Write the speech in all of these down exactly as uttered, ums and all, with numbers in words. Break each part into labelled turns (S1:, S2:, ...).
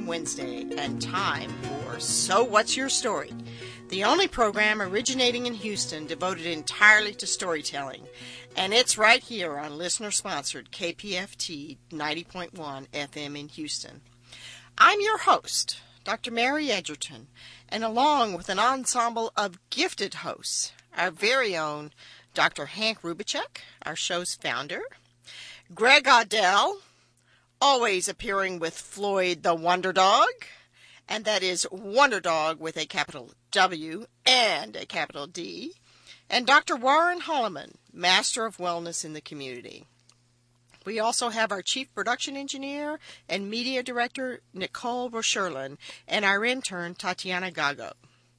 S1: Wednesday, and time for So What's Your Story? The only program originating in Houston devoted entirely to storytelling. And it's right here on listener-sponsored K P F T ninety point one F M in Houston. I'm your host, Doctor Mary Edgerton, and along with an ensemble of gifted hosts, our very own Doctor Hank Rubicek, our show's founder, Greg Odell, always appearing with Floyd the Wonder Dog, and that is Wonder Dog with a capital W and a capital D, and Doctor Warren Holloman, Master of Wellness in the Community. We also have our Chief Production Engineer and Media Director, Nicole Rocherlin, and our intern, Tatiana Gago.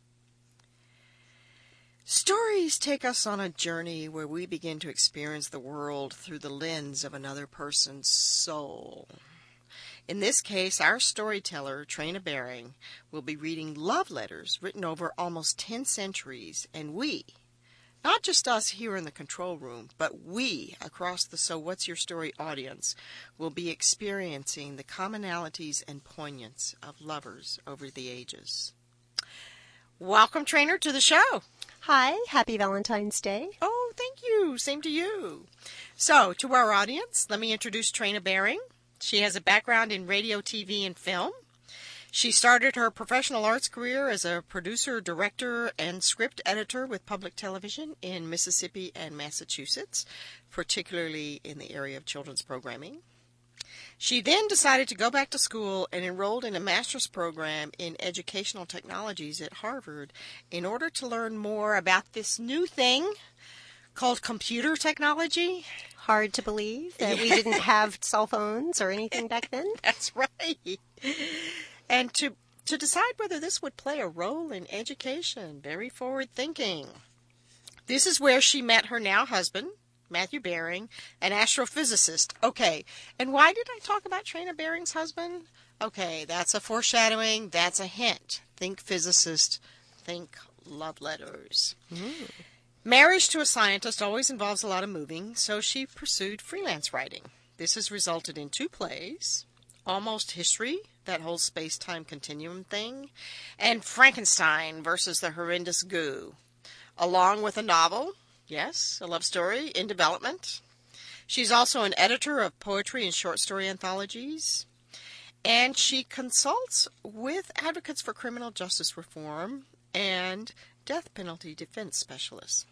S1: Stories take us on a journey where we begin to experience the world through the lens of another person's soul. In this case, our storyteller, Trina Bering, will be reading love letters written over almost ten centuries, and we, not just us here in the control room, but we across the So What's Your Story audience will be experiencing the commonalities and poignance of lovers over the ages. Welcome, Trainer, to the show.
S2: Hi, happy Valentine's Day.
S1: Oh, thank you. Same to you. So, to our audience, let me introduce Trina Bering. She has a background in radio, T V, and film. She started her professional arts career as a producer, director, and script editor with public television in Mississippi and Massachusetts, particularly in the area of children's programming. She then decided to go back to school and enrolled in a master's program in educational technologies at Harvard in order to learn more about this new thing called computer technology.
S2: Hard to believe that we didn't have cell phones or anything back then.
S1: That's right. And to to decide whether this would play a role in education. Very forward thinking. This is where she met her now husband, Matthew Bering, an astrophysicist. Okay, and why did I talk about Trina Bering's husband? Okay, that's a foreshadowing. That's a hint. Think physicist. Think love letters. Mm. Marriage to a scientist always involves a lot of moving, so she pursued freelance writing. This has resulted in two plays, Almost History, that whole space-time continuum thing, and Frankenstein versus the Horrendous Goo, along with a novel, yes, a love story, in development. She's also an editor of poetry and short story anthologies, and she consults with advocates for criminal justice reform and death penalty defense specialists.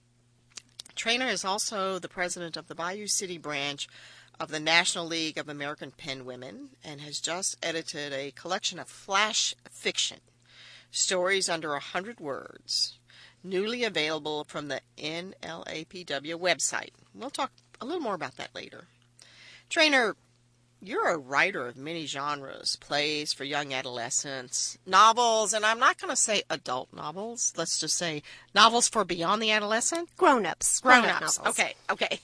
S1: Trina is also the president of the Bayou City branch of the National League of American Pen Women and has just edited a collection of flash fiction, stories under a hundred words, newly available from the N L A P W website. We'll talk a little more about that later. Trainer, you're a writer of many genres, plays for young adolescents, novels, and I'm not going to say adult novels. Let's just say novels for beyond the adolescent.
S2: Grown-ups.
S1: Grown-ups.
S2: Grown-up
S1: Okay, okay.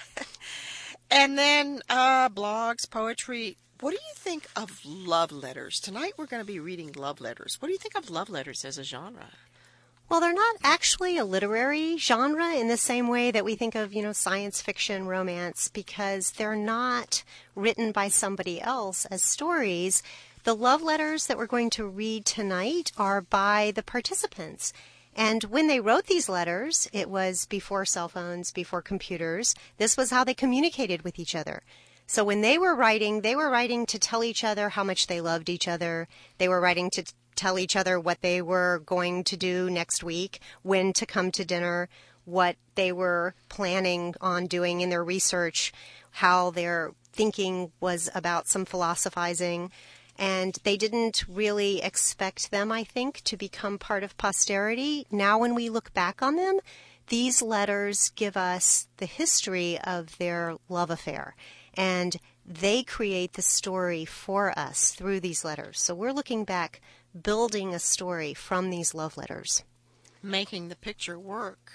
S1: And then uh, blogs, poetry. What do you think of love letters? Tonight we're going to be reading love letters. What do you think of love letters as a genre?
S2: Well, they're not actually a literary genre in the same way that we think of, you know, science fiction, romance, because they're not written by somebody else as stories. The love letters that we're going to read tonight are by the participants. And when they wrote these letters, it was before cell phones, before computers. This was how they communicated with each other. So when they were writing, they were writing to tell each other how much they loved each other. They were writing to tell each other what they were going to do next week, when to come to dinner, what they were planning on doing in their research, how their thinking was about some philosophizing. And they didn't really expect them, I think, to become part of posterity. Now when we look back on them, these letters give us the history of their love affair. And they create the story for us through these letters. So we're looking back, building a story from these love letters.
S1: Making the picture work.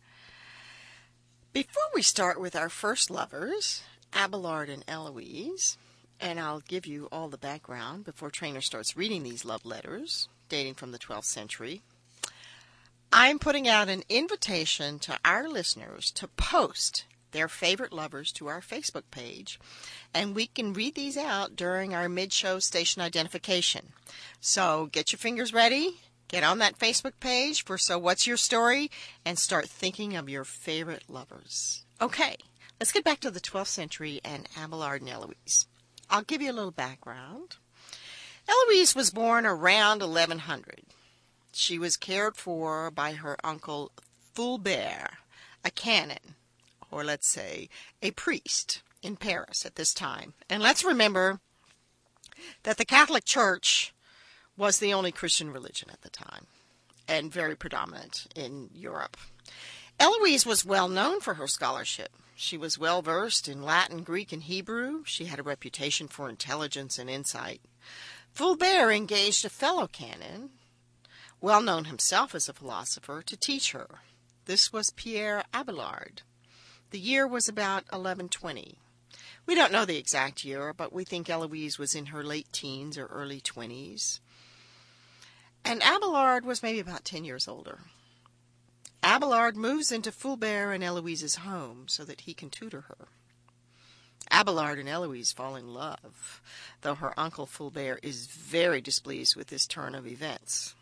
S1: Before we start with our first lovers, Abelard and Eloise, and I'll give you all the background before Trainer starts reading these love letters, dating from the twelfth century, I'm putting out an invitation to our listeners to post their favorite lovers to our Facebook page, and we can read these out during our mid-show station identification. So get your fingers ready, get on that Facebook page for So What's Your Story, and start thinking of your favorite lovers. Okay, let's get back to the twelfth century and Abelard and Eloise. I'll give you a little background. Eloise was born around eleven hundred. She was cared for by her uncle Fulbert, a canon, or let's say a priest, in Paris at this time. And let's remember that the Catholic Church was the only Christian religion at the time, and very predominant in Europe. Eloise was well known for her scholarship. She was well versed in Latin, Greek, and Hebrew. She had a reputation for intelligence and insight. Fulbert engaged a fellow canon, well known himself as a philosopher, to teach her. This was Pierre Abelard. The year was about eleven twenty. We don't know the exact year, but we think Eloise was in her late teens or early twenties. And Abelard was maybe about ten years older. Abelard moves into Fulbert and Eloise's home so that he can tutor her. Abelard and Eloise fall in love, though her uncle Fulbert is very displeased with this turn of events.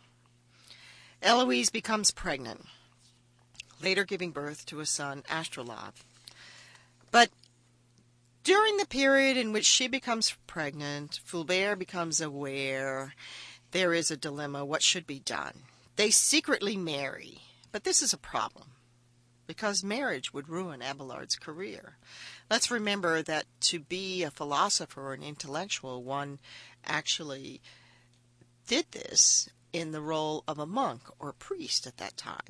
S1: Eloise becomes pregnant, later giving birth to a son, Astrolabe. But during the period in which she becomes pregnant, Fulbert becomes aware there is a dilemma. What should be done? They secretly marry, but this is a problem, because marriage would ruin Abelard's career. Let's remember that to be a philosopher or an intellectual, one actually did this in the role of a monk or priest at that time.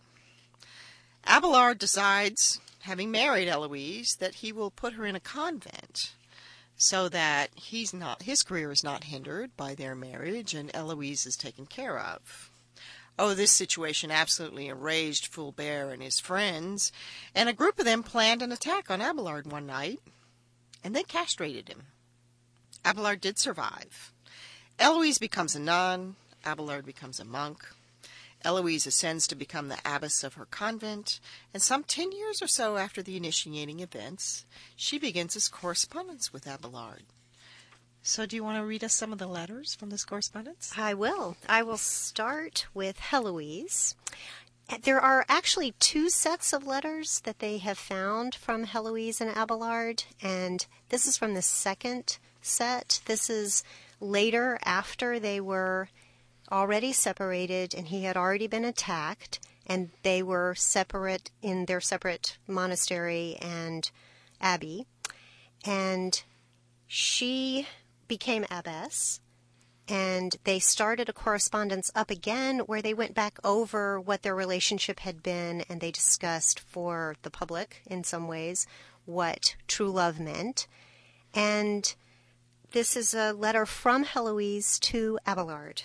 S1: Abelard decides, having married Eloise, that he will put her in a convent so that he's not, his career is not hindered by their marriage and Eloise is taken care of. Oh, this situation absolutely enraged Fulbert and his friends, and a group of them planned an attack on Abelard one night, and they castrated him. Abelard did survive. Eloise becomes a nun. Abelard becomes a monk. Eloise ascends to become the abbess of her convent, and some ten years or so after the initiating events, she begins this correspondence with Abelard. So do you want to read us some of the letters from this correspondence?
S2: I will. I will start with Heloise. There are actually two sets of letters that they have found from Heloise and Abelard, and this is from the second set. This is later, after they were already separated and he had already been attacked, and they were separate in their separate monastery and abbey. And she became abbess, and they started a correspondence up again where they went back over what their relationship had been, and they discussed for the public, in some ways, what true love meant. And this is a letter from Heloise to Abelard.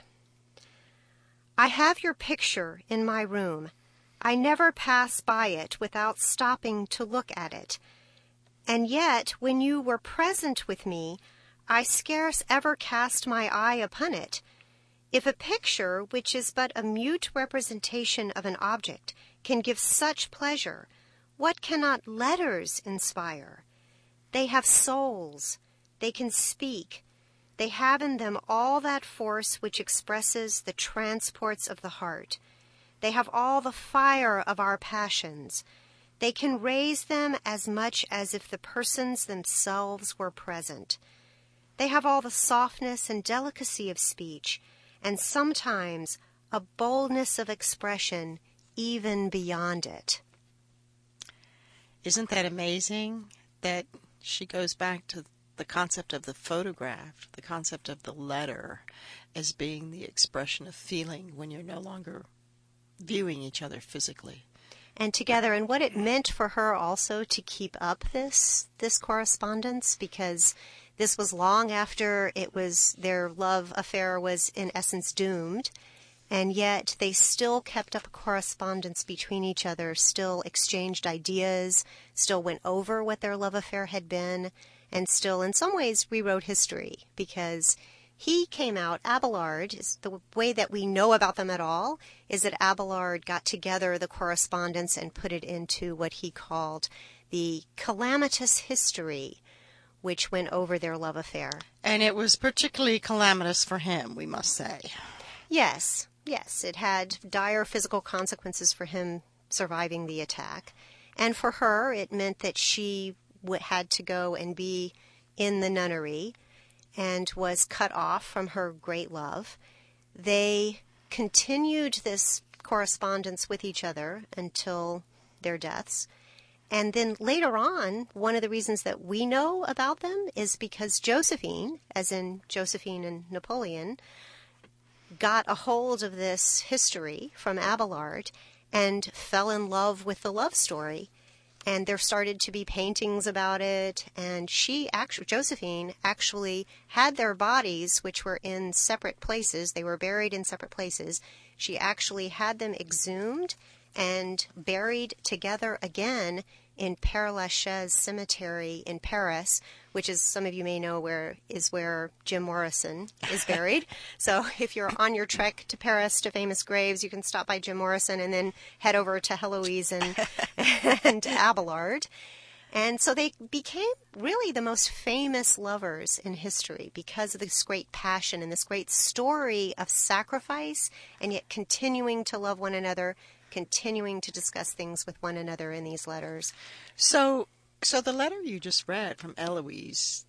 S2: I have your picture in my room. I never pass by it without stopping to look at it. And yet, when you were present with me, I scarce ever cast my eye upon it. If a picture, which is but a mute representation of an object, can give such pleasure, what cannot letters inspire? They have souls. They can speak. They have in them all that force which expresses the transports of the heart. They have all the fire of our passions. They can raise them as much as if the persons themselves were present. They have all the softness and delicacy of speech, and sometimes a boldness of expression even beyond it.
S1: Isn't that amazing that she goes back to the concept of the photograph, the concept of the letter, as being the expression of feeling when you're no longer viewing each other physically?
S2: And together, and what it meant for her also to keep up this this correspondence, because this was long after it was their love affair was in essence doomed, and yet they still kept up a correspondence between each other, still exchanged ideas, still went over what their love affair had been, and still in some ways rewrote history, because he came out, Abelard, is the way that we know about them at all, is that Abelard got together the correspondence and put it into what he called the calamitous history which went over their love affair.
S1: And it was particularly calamitous for him, we must say.
S2: Yes, yes, it had dire physical consequences for him surviving the attack. And for her, it meant that she w- had to go and be in the nunnery and was cut off from her great love. They continued this correspondence with each other until their deaths. And then later on, one of the reasons that we know about them is because Josephine, as in Josephine and Napoleon, got a hold of this history from Abelard and fell in love with the love story. And there started to be paintings about it. And she actually, Josephine, actually had their bodies, which were in separate places. They were buried in separate places. She actually had them exhumed and buried together again in Père Lachaise Cemetery in Paris, which is, some of you may know, where is where Jim Morrison is buried. So if you're on your trek to Paris to famous graves, you can stop by Jim Morrison and then head over to Heloise and, and Abelard. And so they became really the most famous lovers in history because of this great passion and this great story of sacrifice, and yet continuing to love one another, continuing to discuss things with one another in these letters.
S1: So, so the letter you just read from Eloise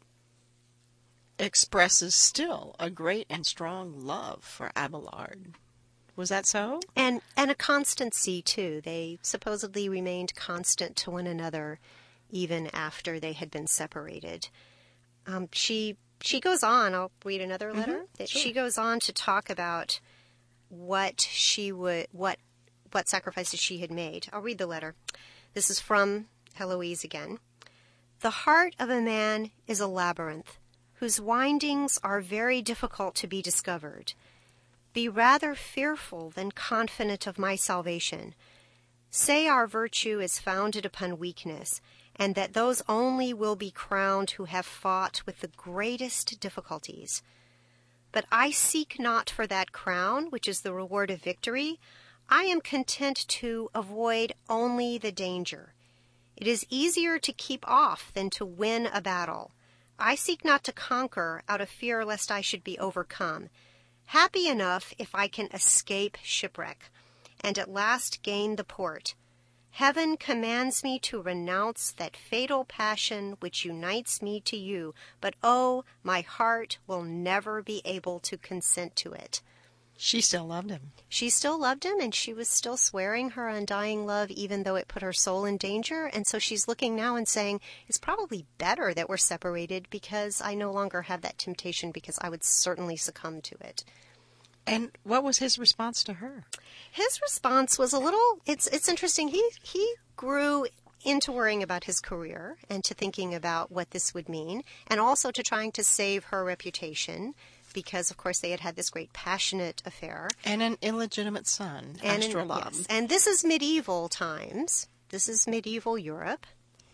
S1: expresses still a great and strong love for Abelard. Was that so?
S2: And and a constancy, too. They supposedly remained constant to one another even after they had been separated. Um, she she goes on, I'll read another letter, mm-hmm, that sure. She goes on to talk about what she would, what what sacrifices she had made. I'll read the letter. This is from Heloise again. The heart of a man is a labyrinth, whose windings are very difficult to be discovered. Be rather fearful than confident of my salvation. Say our virtue is founded upon weakness, and that those only will be crowned who have fought with the greatest difficulties. But I seek not for that crown, which is the reward of victory. I am content to avoid only the danger. It is easier to keep off than to win a battle. I seek not to conquer out of fear lest I should be overcome. Happy enough if I can escape shipwreck, and at last gain the port. Heaven commands me to renounce that fatal passion which unites me to you, but oh, my heart will never be able to consent to it.
S1: She still loved him.
S2: She still loved him, and she was still swearing her undying love, even though it put her soul in danger. And so she's looking now and saying, it's probably better that we're separated because I no longer have that temptation, because I would certainly succumb to it.
S1: And what was his response to her?
S2: His response was a little, it's it's interesting. He, he grew into worrying about his career and to thinking about what this would mean, and also to trying to save her reputation, because, of course, they had had this great passionate affair.
S1: And an illegitimate son,
S2: and
S1: Astrolabe.
S2: Yes. And this is medieval times. This is medieval Europe.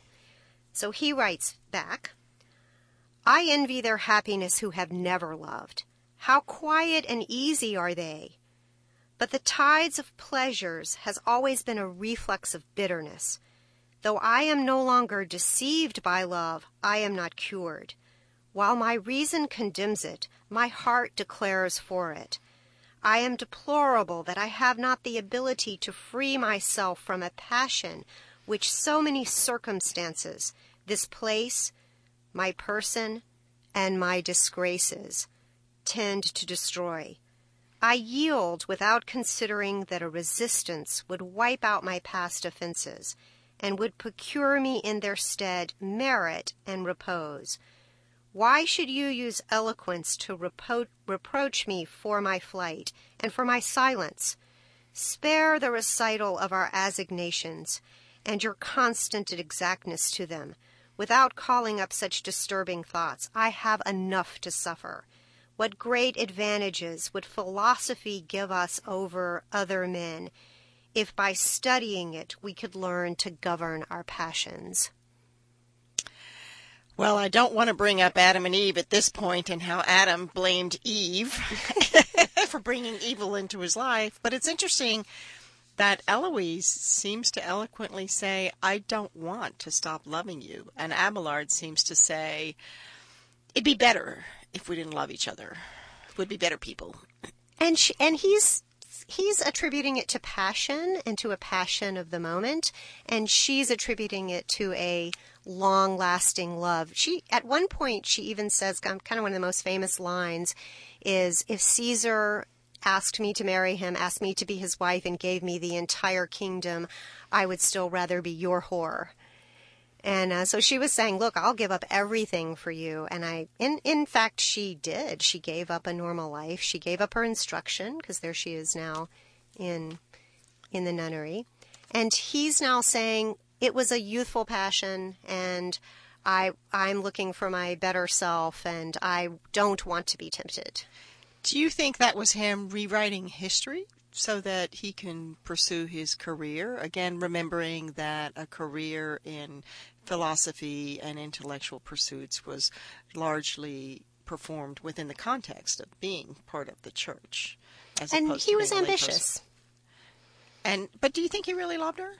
S2: So he writes back, I envy their happiness who have never loved. How quiet and easy are they! But the tides of pleasures has always been a reflex of bitterness. Though I am no longer deceived by love, I am not cured. While my reason condemns it, my heart declares for it. I am deplorable that I have not the ability to free myself from a passion which so many circumstances, this place, my person, and my disgraces, tend to destroy. I yield without considering that a resistance would wipe out my past offenses and would procure me in their stead merit and repose. Why should you use eloquence to repro- reproach me for my flight and for my silence? Spare the recital of our assignations and your constant exactness to them, without calling up such disturbing thoughts. I have enough to suffer. What great advantages would philosophy give us over other men, if by studying it we could learn to govern our passions?
S1: Well, I don't want to bring up Adam and Eve at this point and how Adam blamed Eve for bringing evil into his life. But it's interesting that Eloise seems to eloquently say, I don't want to stop loving you. And Abelard seems to say, it'd be better if we didn't love each other. We'd be better people.
S2: And she, and he's he's attributing it to passion and to a passion of the moment, and she's attributing it to a long-lasting love. She at one point she even says, kind of one of the most famous lines is, if Caesar asked me to marry him, asked me to be his wife, and gave me the entire kingdom, I would still rather be your whore. And uh, so she was saying, look, I'll give up everything for you. And I, in, in fact, she did. She gave up a normal life. She gave up her instruction, because there she is now in, in the nunnery. And he's now saying it was a youthful passion, and I, I'm looking for my better self, and I don't want to be tempted.
S1: Do you think that was him rewriting history so that he can pursue his career? Again, remembering that a career in philosophy and intellectual pursuits was largely performed within the context of being part of the church. As
S2: And
S1: opposed
S2: he
S1: to
S2: was
S1: being a
S2: ambitious.
S1: layperson. And but do you think he really loved her?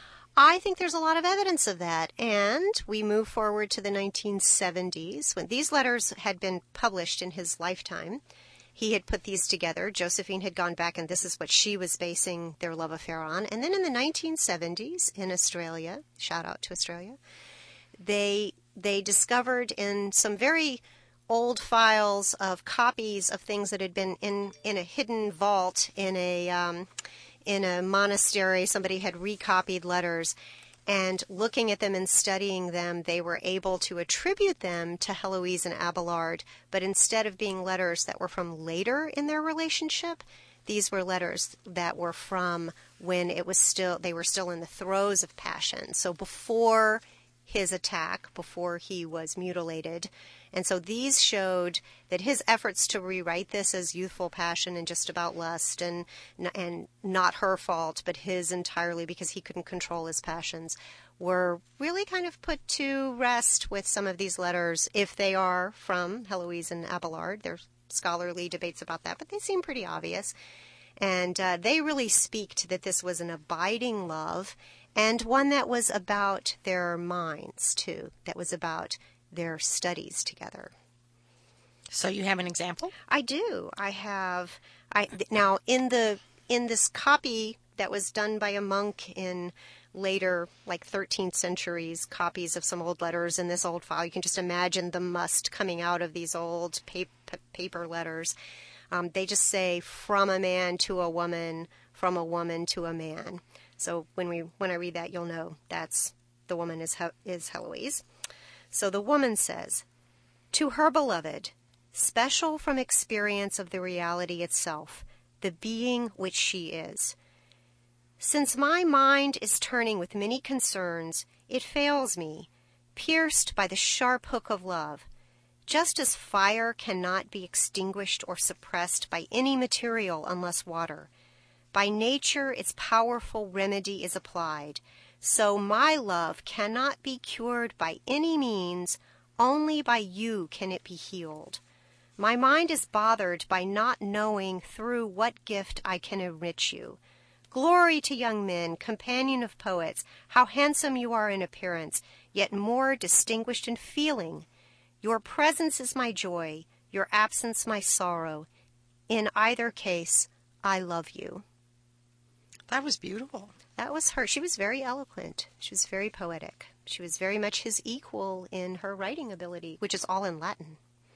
S2: I think there's a lot of evidence of that. And we move forward to the nineteen seventies, when these letters had been published in his lifetime. He had put these together. Josephine had gone back, and this is what she was basing their love affair on. And then in the nineteen seventies, in Australia, shout out to Australia, they they discovered in some very old files of copies of things that had been in, in a hidden vault in a um, in a monastery. Somebody had recopied letters. And looking at them and studying them, they were able to attribute them to Heloise and Abelard. But instead of being letters that were from later in their relationship, these were letters that were from when it was still they were still in the throes of passion. So before his attack, before he was mutilated. And so these showed that his efforts to rewrite this as youthful passion and just about lust and and not her fault, but his entirely because he couldn't control his passions, were really kind of put to rest with some of these letters, if they are from Heloise and Abelard. There's scholarly debates about that, but they seem pretty obvious. And uh, they really speak to that this was an abiding love, and one that was about their minds, too, that was about their studies together.
S1: So you have an example?
S2: I do. I have. I now in the in this copy that was done by a monk in later, like thirteenth centuries, copies of some old letters in this old file. You can just imagine the must coming out of these old paper, paper letters. Um, they just say from a man to a woman, from a woman to a man. So when we when I read that, you'll know that's the woman is is Heloise. So the woman says, to her beloved, special from experience of the reality itself, the being which she is. Since my mind is turning with many concerns, it fails me, pierced by the sharp hook of love. Just as fire cannot be extinguished or suppressed by any material unless water, by nature its powerful remedy is applied, so my love cannot be cured by any means, only by you can it be healed. My mind is bothered by not knowing through what gift I can enrich you. Glory to young men, companion of poets, how handsome you are in appearance, yet more distinguished in feeling. Your presence is my joy, your absence my sorrow. In either case, I love you.
S1: That was beautiful.
S2: That was her. She was very eloquent. She was very poetic. She was very much his equal in her writing ability, which is all in Latin.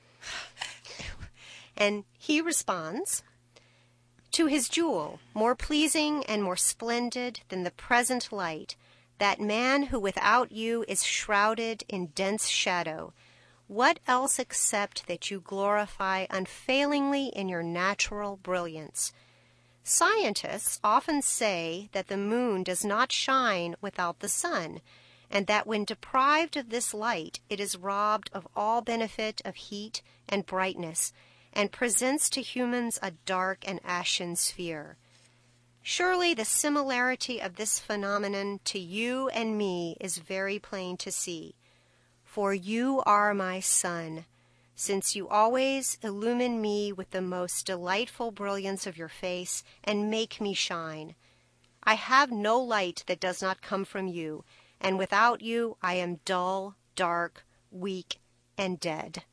S2: And he responds, to his jewel, more pleasing and more splendid than the present light, that man who without you is shrouded in dense shadow, what else except that you glorify unfailingly in your natural brilliance? Scientists often say that the moon does not shine without the sun, and that when deprived of this light, it is robbed of all benefit of heat and brightness, and presents to humans a dark and ashen sphere. Surely the similarity of this phenomenon to you and me is very plain to see. For you are my sun, since you always illumine me with the most delightful brilliance of your face and make me shine. I have no light that does not come from you, and without you I am dull, dark, weak, and dead.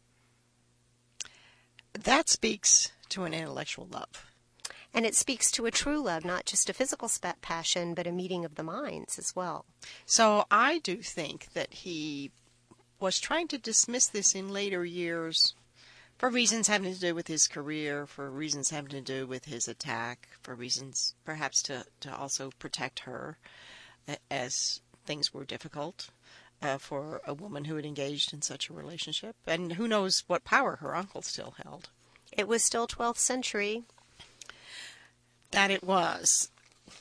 S1: That speaks to an intellectual love.
S2: And it speaks to a true love, not just a physical sp- passion, but a meeting of the minds as well.
S1: So I do think that he was trying to dismiss this in later years for reasons having to do with his career, for reasons having to do with his attack, for reasons perhaps to, to also protect her as things were difficult uh, for a woman who had engaged in such a relationship. And who knows what power her uncle still held.
S2: It was still twelfth century.
S1: That it was.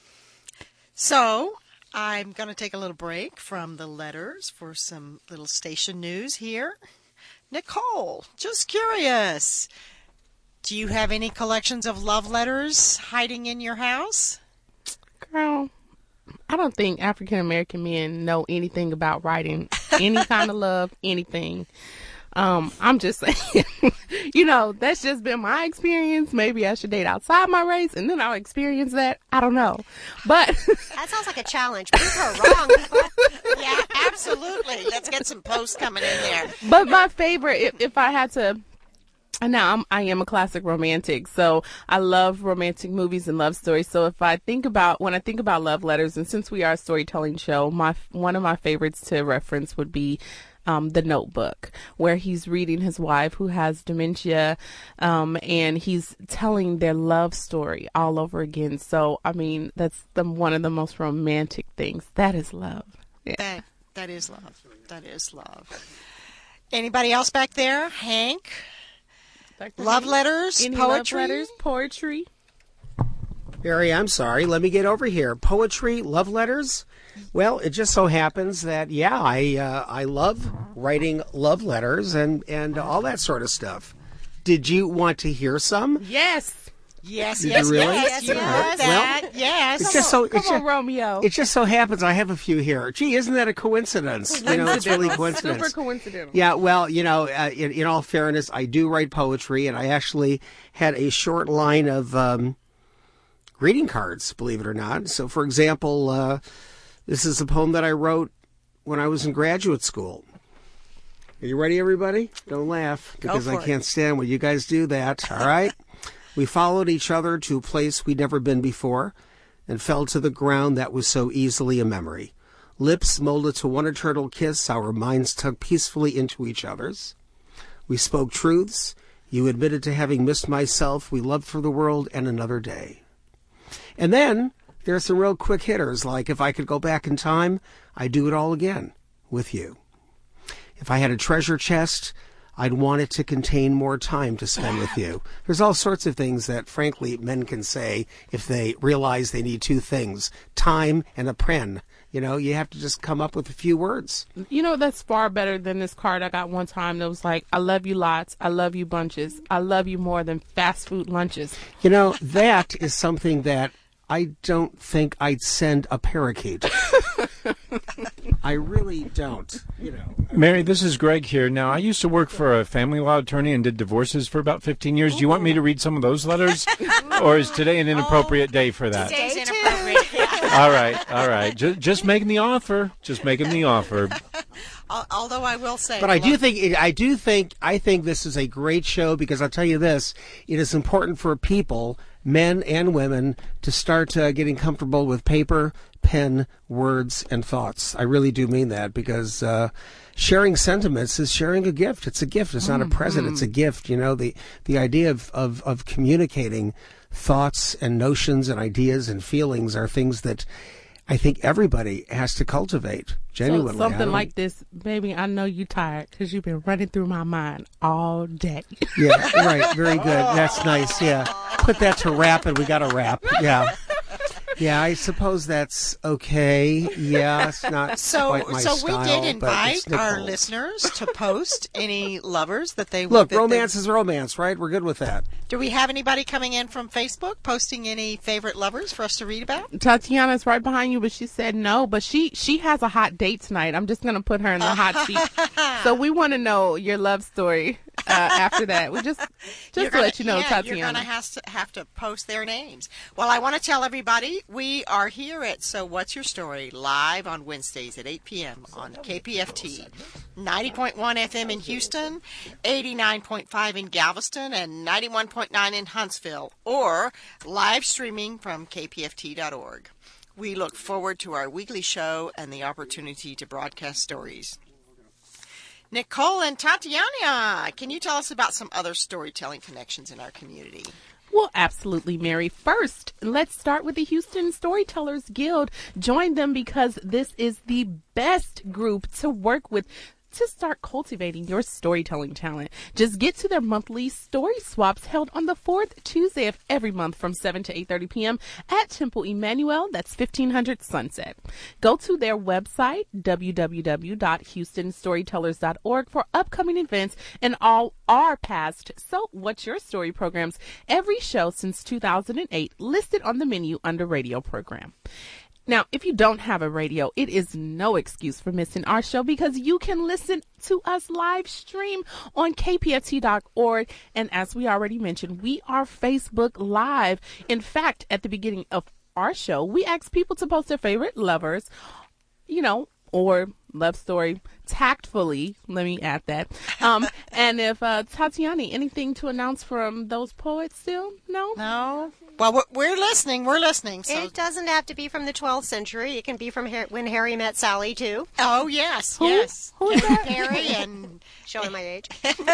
S1: So I'm going to take a little break from the letters for some little station news here. Nicole, just curious, do you have any collections of love letters hiding in your house?
S3: Girl, I don't think African American men know anything about writing any kind of love, anything. Um, I'm just saying, you know, that's just been my experience. Maybe I should date outside my race and then I'll experience that. I don't know. But
S2: that sounds like a challenge. Prove her wrong.
S1: Yeah, absolutely. Let's get some posts coming in there.
S3: But my favorite, if, if I had to, and now I'm, I am a classic romantic, so I love romantic movies and love stories. So if I think about, when I think about love letters, and since we are a storytelling show, my one of my favorites to reference would be Um, The Notebook, where he's reading his wife who has dementia, um, and he's telling their love story all over again. So, I mean, that's the, one of the most romantic things. That is love. Yeah.
S1: That, that is love. That is love. Anybody else back there? Hank?
S3: Doctor
S1: Love
S3: Hank?
S1: letters?
S3: Any
S1: Poetry?
S3: love letters? Poetry?
S4: Barry, I'm sorry. Let me get over here. Poetry, love letters? Well, it just so happens that, yeah, I uh, I love writing love letters and, and all that sort of stuff. Did you want to hear some?
S3: Yes.
S1: Yes,
S4: Did
S1: yes,
S4: you really?
S1: yes. You
S2: Yes.
S1: heard that.
S4: Well,
S1: yes.
S4: It's just so
S3: Come
S4: it's
S3: on,
S4: just,
S3: Romeo.
S4: it just so happens I have a few here. Gee, isn't that a coincidence? You know, it's really coincidence.
S3: Super coincidental.
S4: Yeah, well, you know, uh, in, in all fairness, I do write poetry, and I actually had a short line of um, greeting cards, believe it or not. So, for example, uh, this is a poem that I wrote when I was in graduate school. Are you ready, everybody? Don't laugh, because I
S1: for it.
S4: can't stand when you guys do that, all right? We followed each other to a place we'd never been before and fell to the ground that was so easily a memory. Lips molded to one eternal kiss, our minds tugged peacefully into each other's. We spoke truths. You admitted to having missed myself. We loved for the world and another day. And then there's some real quick hitters, like if I could go back in time, I'd do it all again with you. If I had a treasure chest, I'd want it to contain more time to spend with you. There's all sorts of things that, frankly, men can say if they realize they need two things, time and a pen. You know, you have to just come up with a few words.
S3: You know, that's far better than this card I got one time that was like, I love you lots, I love you bunches, I love you more than fast food lunches.
S4: You know, that is something that I don't think I'd send a parakeet. I really don't, you know.
S5: Mary, this is Greg here. Now, I used to work for a family law attorney and did divorces for about fifteen years. Do you want me to read some of those letters? Or is today an inappropriate day for that?
S1: Today's inappropriate. Yeah.
S5: All right, all right. Just, just making the offer. Just making the offer.
S1: Al- Although I will say,
S4: But I do
S1: love-
S4: think it, I do think I think this is a great show because I'll tell you this: it is important for people, men and women, to start uh, getting comfortable with paper, pen, words, and thoughts. I really do mean that because uh, sharing sentiments is sharing a gift. It's a gift. It's not a present. It's a gift. You know, the the idea of of, of communicating thoughts and notions and ideas and feelings are things that I think everybody has to cultivate genuinely.
S3: So
S4: I
S3: something
S4: don't-
S3: like this, baby, I know you tired because you've been running through my mind all day.
S4: Yeah, right. Very good. That's nice. Yeah. Put that to rap and we got a rap. Yeah. Yeah, I suppose that's okay. Yeah, it's not
S1: So,
S4: quite my
S1: so
S4: style.
S1: we did
S4: but
S1: invite
S4: it's
S1: our
S4: Nicole's.
S1: listeners to post any lovers that they
S4: Look,
S1: that they-
S4: romance is romance, right? We're good with that.
S1: Do we have anybody coming in from Facebook posting any favorite lovers for us to read about?
S3: Tatiana's right behind you, but she said no. But she she has a hot date tonight. I'm just gonna put her in the hot seat. So we want to know your love story. uh, after that. We just just
S1: You're
S3: to
S1: gonna,
S3: let you know,
S1: yeah,
S3: Tatiana.
S1: You're going to have to have to post their names. Well, I want to tell everybody we are here at So What's Your Story live on Wednesdays at eight p.m. on K P F T, ninety point one F M in Houston, eighty-nine point five in Galveston, and ninety-one point nine in Huntsville, or live streaming from K P F T dot org. We look forward to our weekly show and the opportunity to broadcast stories. Nicole and Tatiana, can you tell us about some other storytelling connections in our community?
S3: Well, absolutely, Mary. First, let's start with the Houston Storytellers Guild. Join them because this is the best group to work with to start cultivating your storytelling talent. Just get to their monthly story swaps held on the fourth Tuesday of every month from seven to eight thirty p.m. at Temple Emmanuel. That's fifteen hundred Sunset. Go to their website, w w w dot houston storytellers dot org, for upcoming events and all our past So What's Your Story programs. Every show since two thousand eight listed on the menu under radio program. Now, if you don't have a radio, it is no excuse for missing our show because you can listen to us live stream on K P F T dot org. And as we already mentioned, we are Facebook Live. In fact, at the beginning of our show, we ask people to post their favorite lovers, you know, or love story tactfully. Let me add that. Um, and if uh, Tatiana, anything to announce from those poets still? No?
S1: No? Well, we're- we're listening. We're listening. So.
S2: It doesn't have to be from the twelfth century. It can be from Har- when Harry met Sally, too.
S1: Oh, yes,
S3: Who?
S1: yes.
S3: Who is that?
S1: Harry and...
S2: Showing my age.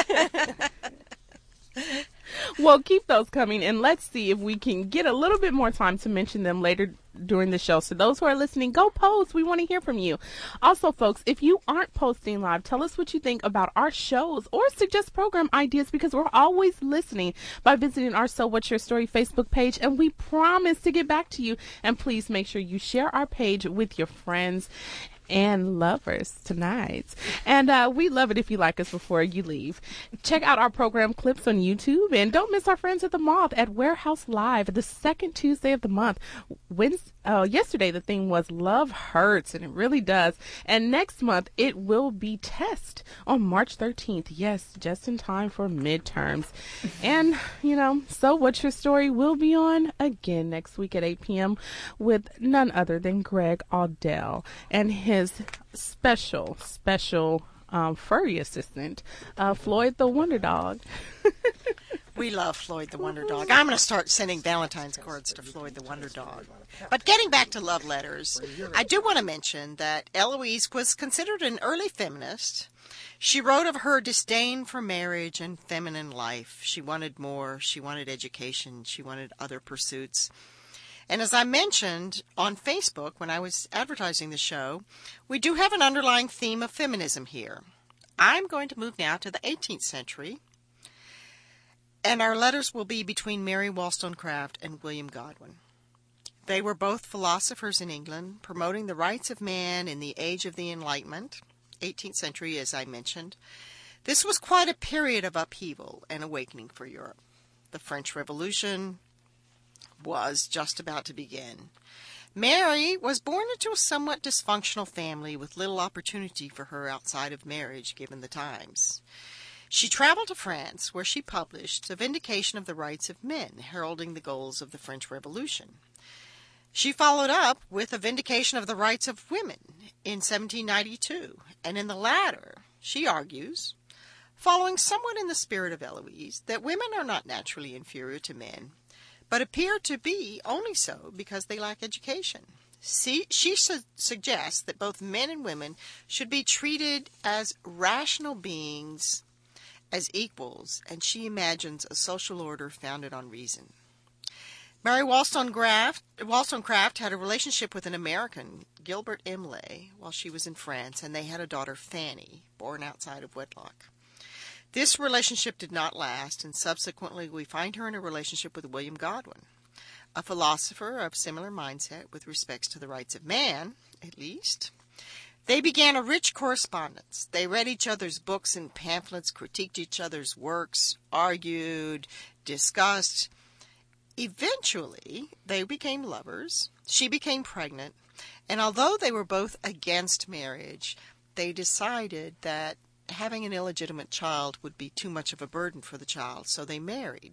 S3: Well, keep those coming, and let's see if we can get a little bit more time to mention them later during the show. So those who are listening, go post. We want to hear from you. Also, folks, if you aren't posting live, tell us what you think about our shows or suggest program ideas, because we're always listening by visiting our So What's Your Story Facebook page, and we promise to get back to you. And please make sure you share our page with your friends and lovers tonight. And uh, we love it if you like us before you leave. Check out our program clips on YouTube, and don't miss our friends at the Moth at Warehouse Live the second Tuesday of the month. Wednesday, uh, yesterday the theme was Love Hurts, and it really does. And next month it will be Test on March thirteenth. Yes, just in time for midterms. And, you know, So What's Your Story will be on again next week at eight p.m. with none other than Greg Audell and his his special, special um, furry assistant, uh, Floyd the Wonder Dog.
S1: We love Floyd the Wonder Dog. I'm going to start sending Valentine's cards to Floyd the Wonder Dog. But getting back to love letters, I do want to mention that Eloise was considered an early feminist. She wrote of her disdain for marriage and feminine life. She wanted more. She wanted education. She wanted other pursuits. And as I mentioned on Facebook when I was advertising the show, we do have an underlying theme of feminism here. I'm going to move now to the eighteenth century, and our letters will be between Mary Wollstonecraft and William Godwin. They were both philosophers in England, promoting the rights of man in the age of the Enlightenment, eighteenth century, as I mentioned. This was quite a period of upheaval and awakening for Europe. The French Revolution was just about to begin. Mary was born into a somewhat dysfunctional family with little opportunity for her outside of marriage, given the times. She traveled to France, where she published A Vindication of the Rights of Men, heralding the goals of the French Revolution. She followed up with A Vindication of the Rights of Women in seventeen ninety-two, and in the latter, she argues, following somewhat in the spirit of Eloise, that women are not naturally inferior to men, but appear to be only so because they lack education. See, she su- suggests that both men and women should be treated as rational beings, as equals, and she imagines a social order founded on reason. Mary Wollstonecraft, Wollstonecraft had a relationship with an American, Gilbert Imlay, while she was in France, and they had a daughter, Fanny, born outside of wedlock. This relationship did not last, and subsequently we find her in a relationship with William Godwin, a philosopher of similar mindset with respects to the rights of man, at least. They began a rich correspondence. They read each other's books and pamphlets, critiqued each other's works, argued, discussed. Eventually, they became lovers. She became pregnant, and although they were both against marriage, they decided that having an illegitimate child would be too much of a burden for the child, so they married.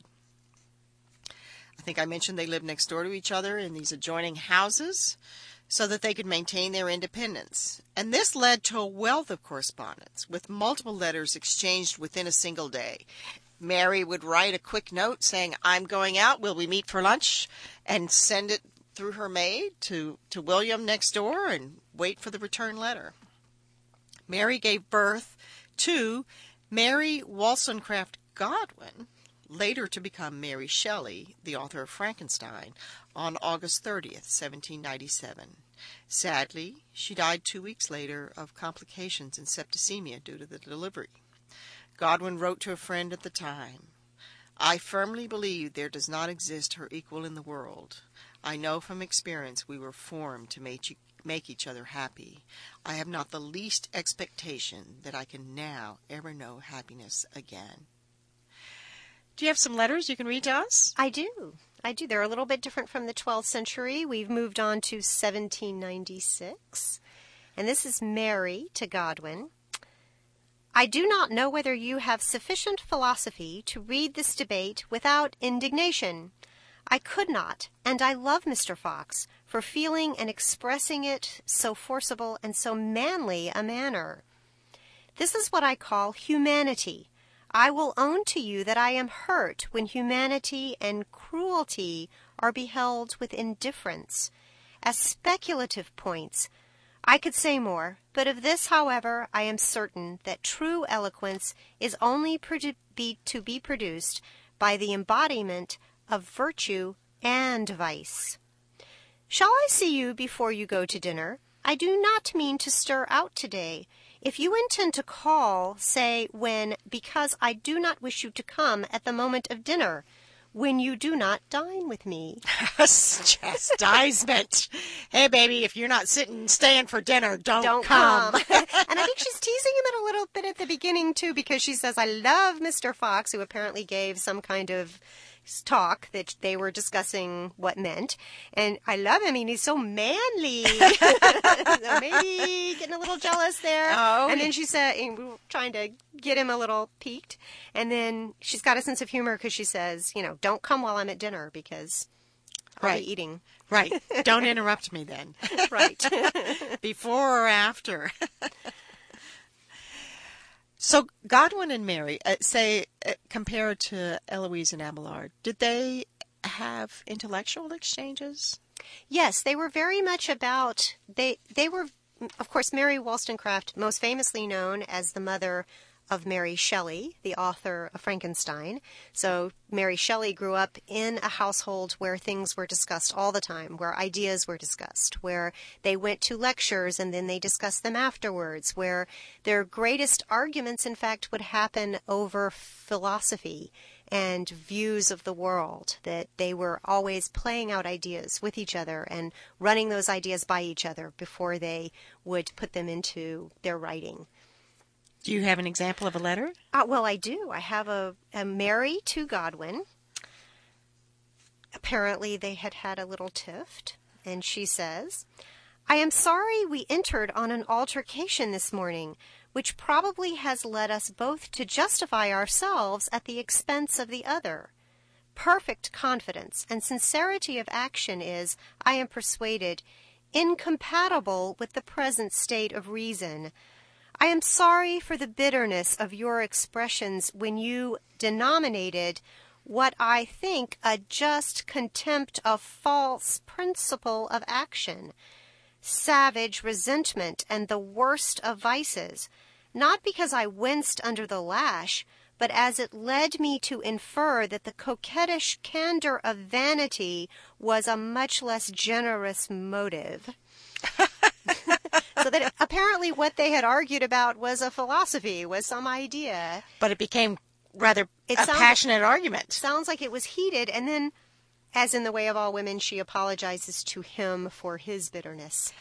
S1: I think I mentioned they lived next door to each other in these adjoining houses so that they could maintain their independence. And this led to a wealth of correspondence, with multiple letters exchanged within a single day. Mary would write a quick note saying, "I'm going out, will we meet for lunch?" and send it through her maid to, to William next door and wait for the return letter. Mary gave birth to Mary Wollstonecraft Godwin, later to become Mary Shelley, the author of Frankenstein, on August thirtieth, seventeen ninety-seven. Sadly, she died two weeks later of complications in septicemia due to the delivery. Godwin wrote to a friend at the time, "I firmly believe there does not exist her equal in the world. I know from experience we were formed to make, make each other happy. I have not the least expectation that I can now ever know happiness again." Do you have some letters you can read to us?
S2: I do. I do. They're a little bit different from the twelfth century. We've moved on to seventeen ninety-six. And this is Mary to Godwin. "I do not know whether you have sufficient philosophy to read this debate without indignation. I could not, and I love Mister Fox for feeling and expressing it so forcible and so manly a manner. This is what I call humanity. I will own to you that I am hurt when humanity and cruelty are beheld with indifference. As speculative points, I could say more, but of this, however, I am certain that true eloquence is only produ- be, to be produced by the embodiment of virtue and vice. Shall I see you before you go to dinner? I do not mean to stir out today. If you intend to call, say when, because I do not wish you to come at the moment of dinner, when you do not dine with me."
S1: Chastisement. Hey, baby, if you're not sitting, staying for dinner, don't,
S2: Don't
S1: come.
S2: come. And I think she's teasing him a little bit at the beginning, too, because she says, "I love Mister Fox," who apparently gave some kind of talk that they were discussing what meant. And I love him. I mean, he's so manly. So maybe getting a little jealous there.
S1: Oh.
S2: And then she said, and we were trying to get him a little piqued. And then she's got a sense of humor because she says, you know, "Don't come while I'm at dinner because I'll
S1: Right.
S2: be eating."
S1: Right. Don't interrupt me then.
S2: Right.
S1: Before or after. So Godwin and Mary, uh, say, uh, compared to Eloise and Abelard, did they have intellectual exchanges?
S2: Yes, they were very much about, they, they were, of course, Mary Wollstonecraft, most famously known as the mother of Mary Shelley, the author of Frankenstein. So Mary Shelley grew up in a household where things were discussed all the time, where ideas were discussed, where they went to lectures and then they discussed them afterwards, where their greatest arguments, in fact, would happen over philosophy and views of the world, that they were always playing out ideas with each other and running those ideas by each other before they would put them into their writing.
S1: Do you have an example of a letter?
S2: Uh, well, I do. I have a, a Mary to Godwin. Apparently they had had a little tiff, and she says, "I am sorry we entered on an altercation this morning, which probably has led us both to justify ourselves at the expense of the other. Perfect confidence and sincerity of action is, I am persuaded, incompatible with the present state of reason. I am sorry for the bitterness of your expressions when you denominated what I think a just contempt of false principle of action, savage resentment, and the worst of vices, not because I winced under the lash, but as it led me to infer that the coquettish candor of vanity was a much less generous motive." So that apparently what they had argued about was a philosophy, was some idea.
S1: But it became rather
S2: It
S1: a
S2: sounds-
S1: passionate argument.
S2: Sounds like it was heated, and then, as in the way of all women, she apologizes to him for his bitterness.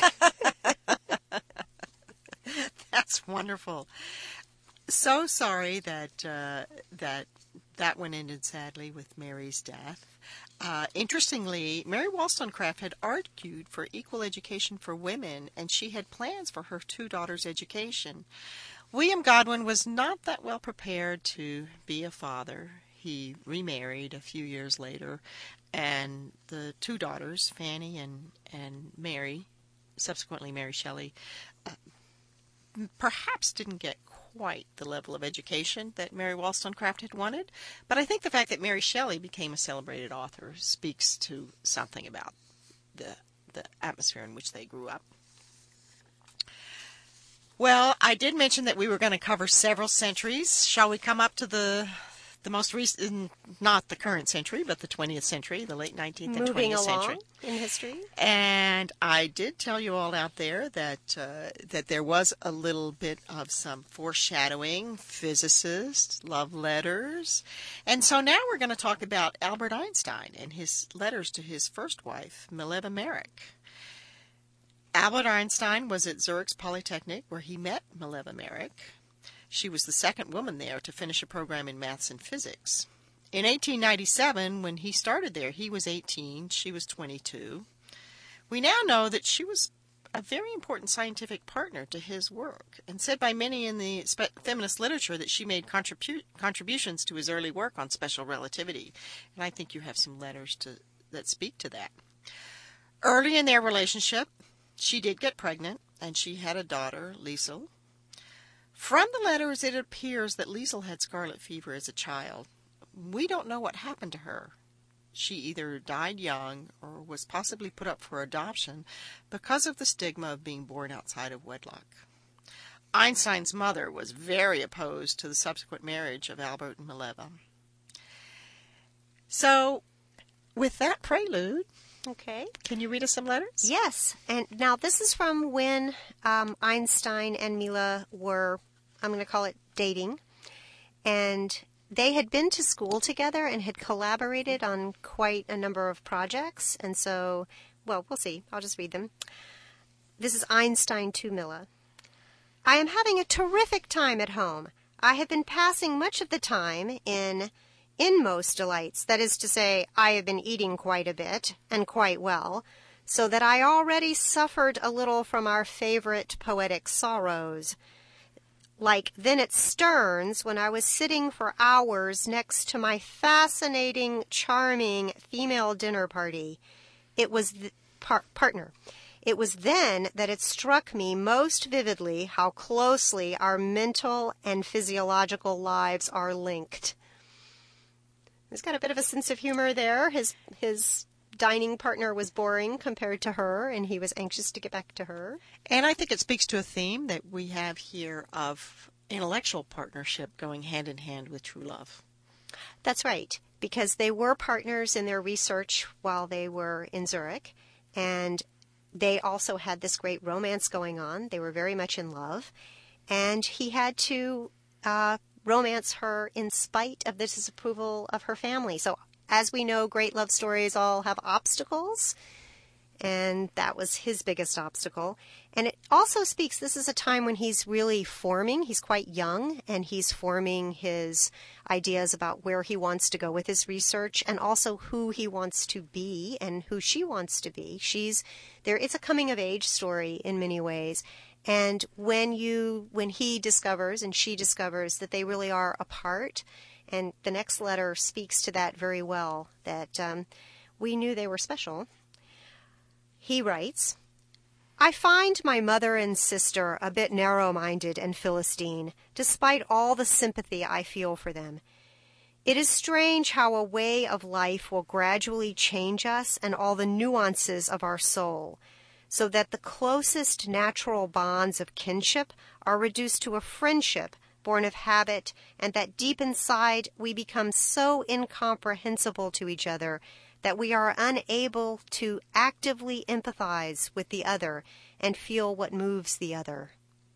S1: That's wonderful. So sorry that uh, that that one ended sadly with Mary's death. Uh, interestingly, Mary Wollstonecraft had argued for equal education for women, and she had plans for her two daughters' education. William Godwin was not that well prepared to be a father. He remarried a few years later, and the two daughters, Fanny and, and Mary, subsequently Mary Shelley, uh, perhaps didn't get quite the level of education that Mary Wollstonecraft had wanted. But I think the fact that Mary Shelley became a celebrated author speaks to something about the the atmosphere in which they grew up. Well, I did mention that we were going to cover several centuries. Shall we come up to the the most recent, not the current century, but the twentieth century, the late nineteenth and
S2: Moving
S1: twentieth
S2: along
S1: century?
S2: in history.
S1: And I did tell you all out there that uh, that there was a little bit of some foreshadowing, physicists, love letters. And so now we're going to talk about Albert Einstein and his letters to his first wife, Mileva Merrick. Albert Einstein was at Zurich's Polytechnic where he met Mileva Merrick. She was the second woman there to finish a program in maths and physics. In eighteen ninety-seven, when he started there, he was eighteen, she was twenty-two. We now know that she was a very important scientific partner to his work, and said by many in the feminist literature that she made contribu- contributions to his early work on special relativity. And I think you have some letters to, that speak to that. Early in their relationship, she did get pregnant, and she had a daughter, Liesel. From the letters, it appears that Liesel had scarlet fever as a child. We don't know what happened to her. She either died young or was possibly put up for adoption because of the stigma of being born outside of wedlock. Einstein's mother was very opposed to the subsequent marriage of Albert and Mileva. So, with that prelude,
S2: Okay.
S1: can you read us some letters?
S2: Yes. And now this is from when um, Einstein and Mila were, I'm going to call it dating. And they had been to school together and had collaborated on quite a number of projects. And so, well, we'll see. I'll just read them. This is Einstein to Mila. I am having a terrific time at home. I have been passing much of the time in inmost delights. That is to say, I have been eating quite a bit and quite well, so that I already suffered a little from our favorite poetic sorrows. Like then at Stearns, when I was sitting for hours next to my fascinating, charming female dinner party. It was the par- partner. It was then that it struck me most vividly how closely our mental and physiological lives are linked. He's got a bit of a sense of humor there. His his dining partner was boring compared to her, and he was anxious to get back to her.
S1: And I think it speaks to a theme that we have here of intellectual partnership going hand in hand with true love.
S2: That's right, because they were partners in their research while they were in Zurich, and they also had this great romance going on. They were very much in love, and he had to uh, romance her in spite of the disapproval of her family. So, as we know, great love stories all have obstacles, and that was his biggest obstacle. And it also speaks, this is a time when he's really forming, he's quite young, and he's forming his ideas about where he wants to go with his research, and also who he wants to be and who she wants to be. She's there. It's a coming-of-age story in many ways. And when you, when he discovers and she discovers that they really are apart, and the next letter speaks to that very well, that um, we knew they were special. He writes, I find my mother and sister a bit narrow-minded and Philistine, despite all the sympathy I feel for them. It is strange how a way of life will gradually change us and all the nuances of our soul, so that the closest natural bonds of kinship are reduced to a friendship born of habit, and that deep inside we become so incomprehensible to each other that we are unable to actively empathize with the other and feel what moves the other.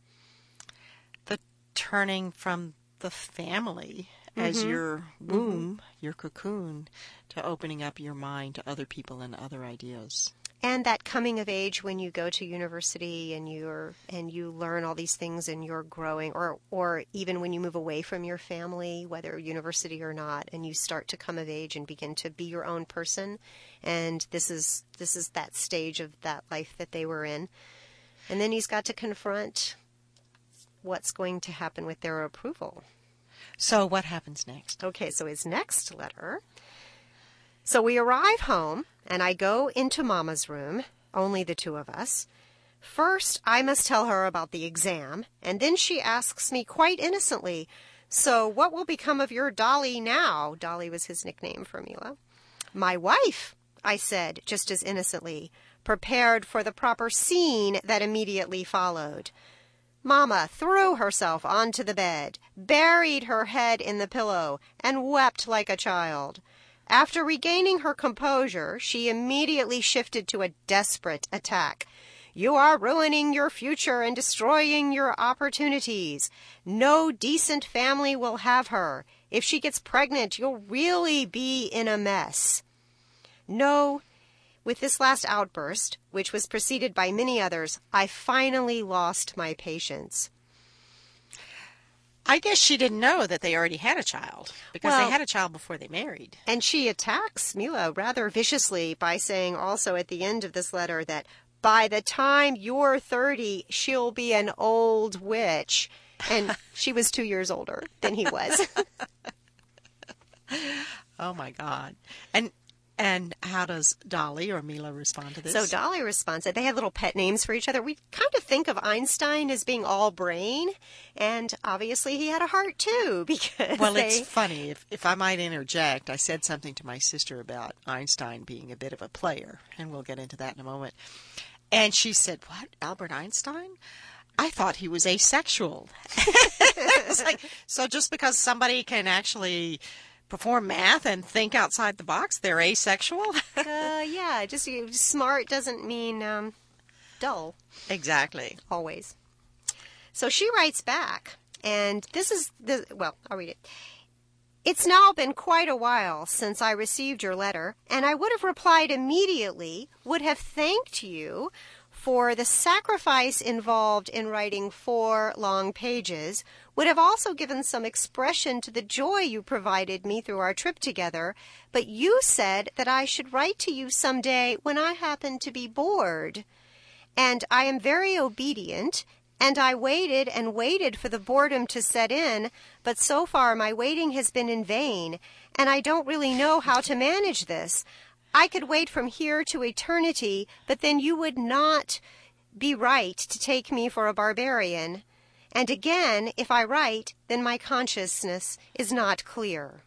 S1: The turning from the family as
S2: Mm-hmm.
S1: your womb, mm-hmm. your cocoon, to opening up your mind to other people and other ideas.
S2: And that coming of age when you go to university and you're and you learn all these things and you're growing, or or even when you move away from your family, whether university or not, and you start to come of age and begin to be your own person. And this is this is that stage of that life that they were in. And then he's got to confront what's going to happen with their approval.
S1: So what happens next?
S2: Okay, so his next letter. So we arrive home, and I go into Mama's room, only the two of us. First, I must tell her about the exam, and then she asks me quite innocently, so what will become of your Dolly now? Dolly was his nickname for Mila. My wife, I said, just as innocently, prepared for the proper scene that immediately followed. Mama threw herself onto the bed, buried her head in the pillow, and wept like a child. After regaining her composure, she immediately shifted to a desperate attack. You are ruining your future and destroying your opportunities. No decent family will have her. If she gets pregnant, you'll really be in a mess. No, with this last outburst, which was preceded by many others, I finally lost my patience.
S1: I guess she didn't know that they already had a child, because
S2: Well,
S1: they had a child before they married.
S2: And she attacks Mila rather viciously by saying also at the end of this letter that by the time you're thirty, she'll be an old witch. And she was two years older than he was.
S1: Oh, my God. And and how does Dolly or Mila respond to this?
S2: So Dolly responds that they had little pet names for each other. We kind of think of Einstein as being all brain, and obviously he had a heart too, because
S1: Well,
S2: they...
S1: it's funny. If, if I might interject, I said something to my sister about Einstein being a bit of a player, and we'll get into that in a moment. And she said, what, Albert Einstein? I thought he was asexual. It's like, so just because somebody can actually perform math and think outside the box, they're asexual?
S2: uh, yeah, just uh, smart doesn't mean um, dull.
S1: Exactly.
S2: Always. So she writes back, and this is, the well, I'll read it. It's now been quite a while since I received your letter, and I would have replied immediately, would have thanked you for the sacrifice involved in writing four long pages, would have also given some expression to the joy you provided me through our trip together, but you said that I should write to you someday when I happen to be bored. And I am very obedient, and I waited and waited for the boredom to set in, but so far my waiting has been in vain, and I don't really know how to manage this. I could wait from here to eternity, but then you would not be right to take me for a barbarian. And again, if I write, then my consciousness is not clear.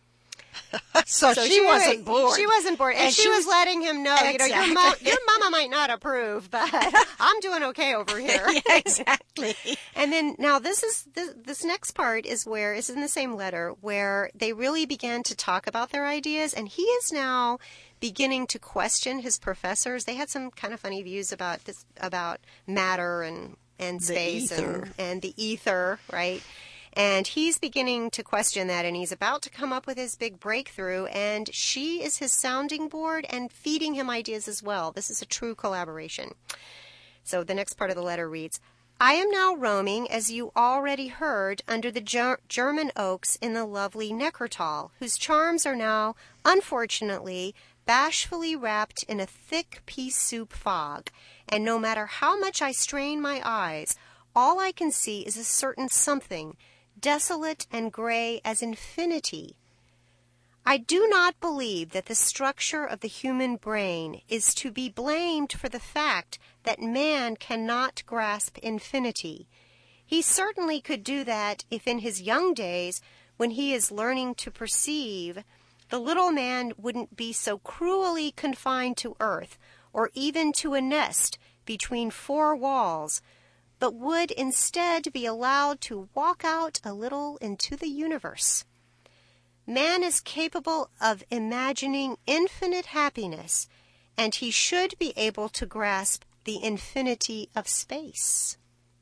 S1: So,
S2: So
S1: she,
S2: she
S1: wasn't bored.
S2: She wasn't bored, and,
S1: And
S2: she,
S1: she
S2: was,
S1: was-
S2: letting him know, you know, your, mo-
S1: Exactly.
S2: your mama might not approve, but I'm doing okay over here.
S1: Yeah, exactly.
S2: And then now this is this, this next part is where it's in the same letter where they really began to talk about their ideas, and he is now beginning to question his professors. They had some kind of funny views about this about matter and and
S1: The
S2: space
S1: ether.
S2: and and the ether, right? And he's beginning to question that, and he's about to come up with his big breakthrough, and she is his sounding board and feeding him ideas as well. This is a true collaboration. So the next part of the letter reads, I am now roaming, as you already heard, under the ger- German oaks in the lovely Neckartal, whose charms are now, unfortunately, bashfully wrapped in a thick pea soup fog, and no matter how much I strain my eyes, all I can see is a certain something, desolate and gray as infinity. I do not believe that the structure of the human brain is to be blamed for the fact that man cannot grasp infinity. He certainly could do that if in his young days, when he is learning to perceive, the little man wouldn't be so cruelly confined to earth, or even to a nest between four walls, but would instead be allowed to walk out a little into the universe. Man is capable of imagining infinite happiness, and he should be able to grasp the infinity of space.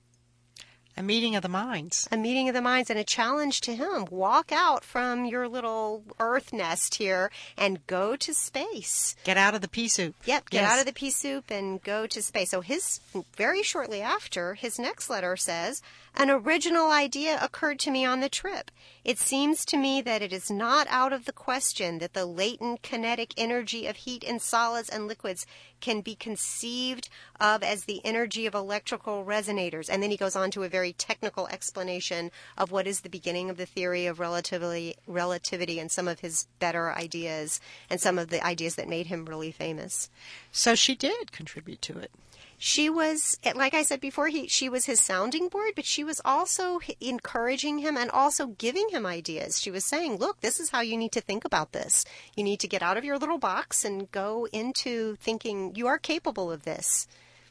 S1: A meeting of the minds.
S2: A meeting of the minds and a challenge to him. Walk out from your little earth nest here and go to space.
S1: Get out of the pea soup.
S2: Yep, get
S1: Yes.
S2: out of the pea soup and go to space. So his, very shortly after, his next letter says, an original idea occurred to me on the trip. It seems to me that it is not out of the question that the latent kinetic energy of heat in solids and liquids can be conceived of as the energy of electrical resonators. And then he goes on to a very very technical explanation of what is the beginning of the theory of relativity, relativity and some of his better ideas and some of the ideas that made him really famous.
S1: So she did contribute to it.
S2: She was, like I said before, he, she was his sounding board, but she was also encouraging him and also giving him ideas. She was saying, look, this is how you need to think about this. You need to get out of your little box and go into thinking you are capable of this.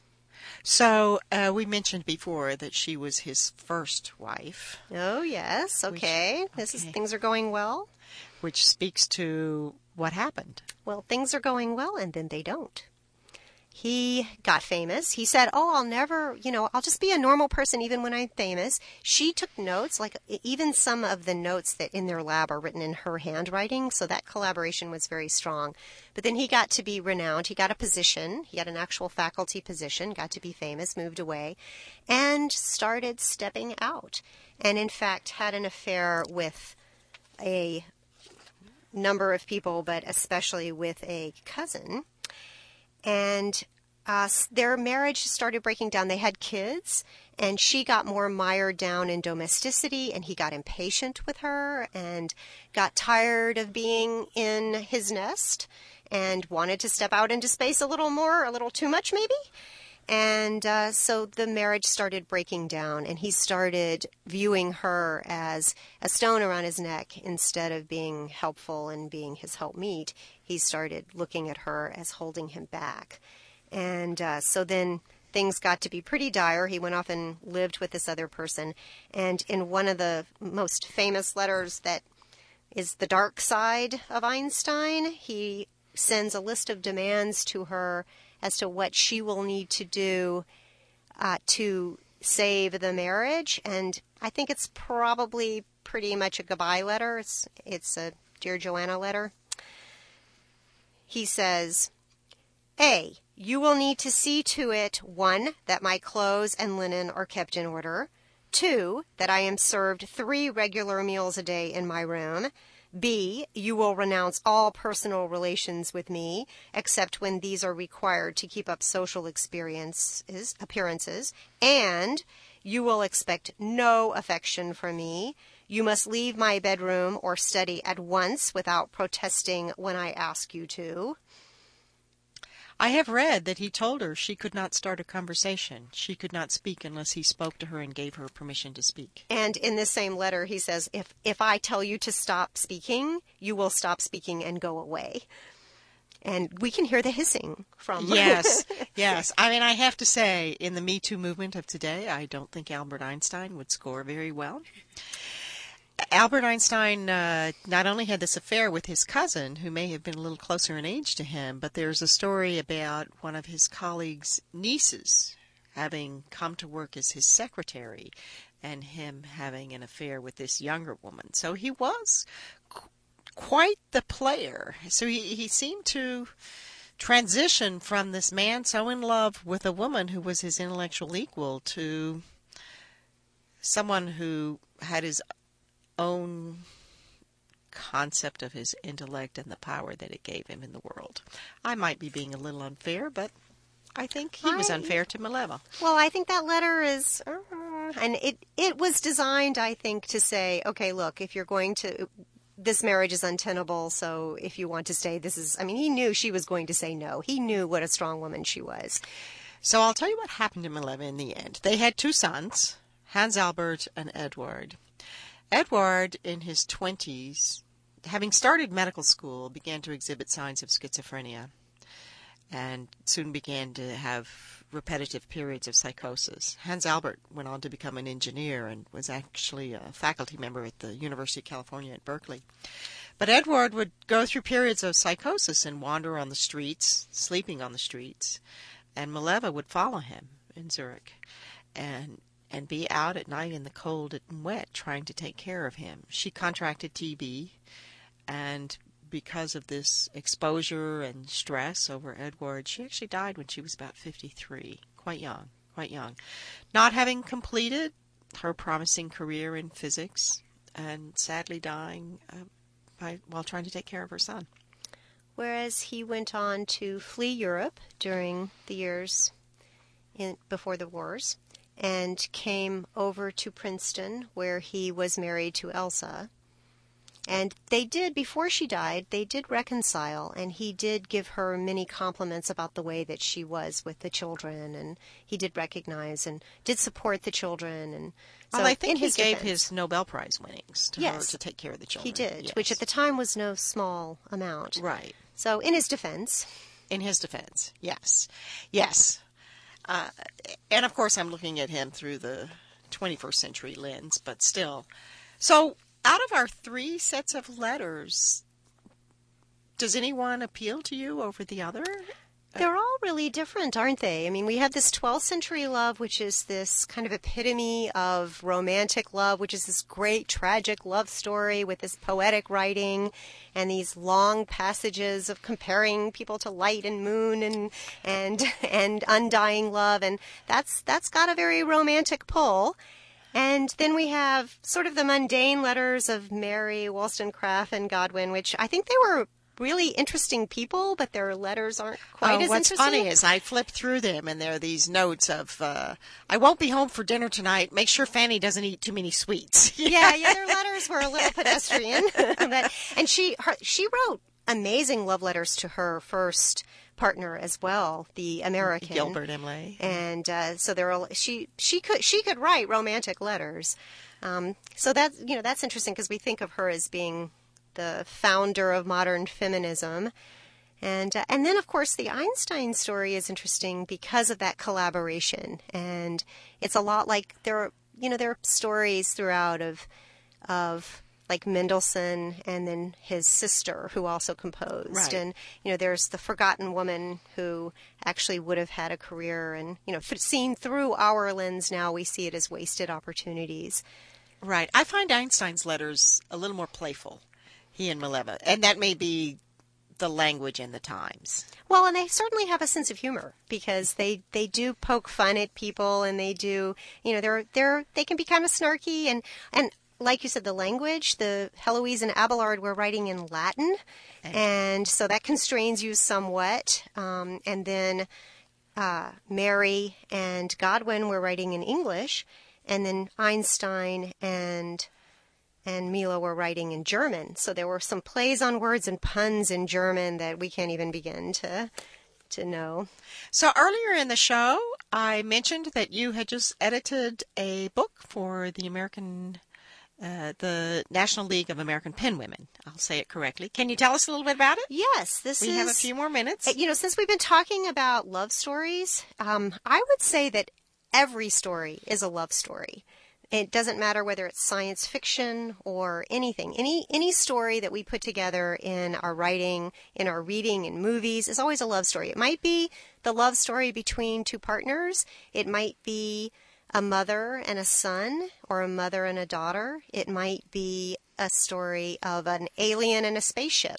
S1: So uh, we mentioned before that she was his first wife.
S2: Oh, yes. Okay.
S1: Which,
S2: this
S1: okay.
S2: is things are going well.
S1: Which speaks to what happened.
S2: Well, things are going well, and then they don't. He got famous. He said, oh, I'll never, you know, I'll just be a normal person even when I'm famous. She took notes, like even some of the notes that in their lab are written in her handwriting. So that collaboration was very strong. But then he got to be renowned. He got a position. He got an actual faculty position, got to be famous, moved away, and started stepping out. And in fact, had an affair with a number of people, but especially with a cousin. And uh, their marriage started breaking down. They had kids, and she got more mired down in domesticity, and he got impatient with her and got tired of being in his nest and wanted to step out into space a little more, a little too much maybe. And uh, so the marriage started breaking down, and he started viewing her as a stone around his neck instead of being helpful and being his helpmeet. He started looking at her as holding him back. And uh, so then things got to be pretty dire. He went off and lived with this other person. And in one of the most famous letters that is the dark side of Einstein, he sends a list of demands to her as to what she will need to do uh, to save the marriage. And I think it's probably pretty much a goodbye letter. It's, it's a Dear Joanna letter. He says, A, you will need to see to it, one, that my clothes and linen are kept in order. Two, that I am served three regular meals a day in my room. B, you will renounce all personal relations with me, except when these are required to keep up social experiences, appearances. And you will expect no affection from me. You must leave my bedroom or study at once without protesting when I ask you to.
S1: I have read that he told her she could not start a conversation. She could not speak unless he spoke to her and gave her permission to speak.
S2: And in this same letter, he says, if, if I tell you to stop speaking, you will stop speaking and go away. And we can hear the hissing from...
S1: Yes, yes. I mean, I have to say, in the Me Too movement of today, I don't think Albert Einstein would score very well. Albert Einstein uh, not only had this affair with his cousin, who may have been a little closer in age to him, but there's a story about one of his colleagues' nieces having come to work as his secretary and him having an affair with this younger woman. So he was qu- quite the player. So he, he seemed to transition from this man so in love with a woman who was his intellectual equal to someone who had his own concept of his intellect and the power that it gave him in the world. I might be being a little unfair, but I think he was
S2: I,
S1: unfair to Mileva.
S2: Well, I think that letter is, uh, and it, it was designed, I think, to say, okay, look, if you're going to, this marriage is untenable, so if you want to stay, this is, I mean, he knew she was going to say no. He knew what a strong woman she was.
S1: So I'll tell you what happened to Mileva in the end. They had two sons, Hans Albert and Edward. Edward, in his twenties, having started medical school, began to exhibit signs of schizophrenia and soon began to have repetitive periods of psychosis. Hans Albert went on to become an engineer and was actually a faculty member at the University of California at Berkeley. But Edward would go through periods of psychosis and wander on the streets, sleeping on the streets, and Mileva would follow him in Zurich and and be out at night in the cold and wet trying to take care of him. She contracted T B, and because of this exposure and stress over Edward, she actually died when she was about fifty-three, quite young, quite young, not having completed her promising career in physics and sadly dying uh, by, while trying to take care of her son.
S2: Whereas he went on to flee Europe during the years in, before the wars, and came over to Princeton, where he was married to Elsa. And they did, before she died, they did reconcile, and he did give her many compliments about the way that she was with the children, and he did recognize and did support the children. And so
S1: well, I think
S2: in
S1: he
S2: his
S1: gave
S2: defense,
S1: his Nobel Prize winnings to her
S2: Yes,
S1: to take care of the children.
S2: he did,
S1: Yes.
S2: which at the time was no small amount.
S1: Right.
S2: So in his defense,
S1: In his defense, yes. Yes. Uh, and of course, I'm looking at him through the twenty-first century lens, but still. So, out of our three sets of letters, does anyone appeal to you over the other?
S2: they're all really different, aren't they? I mean, we have this twelfth century love, which is this kind of epitome of romantic love, which is this great tragic love story with this poetic writing and these long passages of comparing people to light and moon and and and undying love, and that's that's got a very romantic pull. And then we have sort of the mundane letters of Mary, Wollstonecraft, and Godwin, which I think they were really interesting people, but their letters aren't quite
S1: oh,
S2: as
S1: what's
S2: interesting.
S1: funny is I flip through them, and there are these notes of, uh, I won't be home for dinner tonight. Make sure Fanny doesn't eat too many sweets.
S2: yeah, yeah, their letters were a little pedestrian. but, and she her, she wrote amazing love letters to her first partner as well, the American
S1: Gilbert Imlay.
S2: and uh, so there are she she could she could write romantic letters. Um, so that you know that's interesting because we think of her as being the founder of modern feminism. And uh, and then, of course, the Einstein story is interesting because of that collaboration. And it's a lot like there are, you know, there are stories throughout of, of like Mendelssohn and then his sister who also composed.
S1: Right.
S2: And, you know, there's the forgotten woman who actually would have had a career. And, you know, seen through our lens now, we see it as wasted opportunities.
S1: Right. I find Einstein's letters a little more playful. He and Mileva. And that may be the language and the times.
S2: Well, and they certainly have a sense of humor because they, they do poke fun at people and they do, you know, they're, they're, they can be kind of snarky and, and like you said, the language, the Heloise and Abelard were writing in Latin. And, and so that constrains you somewhat. Um, and then, uh, Mary and Godwin were writing in English, and then Einstein and and Mila were writing in German. So there were some plays on words and puns in German that we can't even begin to to know.
S1: So earlier in the show, I mentioned that you had just edited a book for the American, uh, the National League of American Penwomen. I'll say it correctly. Can you tell us a little bit about it?
S2: Yes, this
S1: we
S2: is...
S1: We have a few more minutes.
S2: You know, since we've been talking about love stories, um, I would say that every story is a love story. It doesn't matter whether it's science fiction or anything. Any any story that we put together in our writing, in our reading, in movies is always a love story. It might be the love story between two partners. It might be a mother and a son or a mother and a daughter. It might be a story of an alien and a spaceship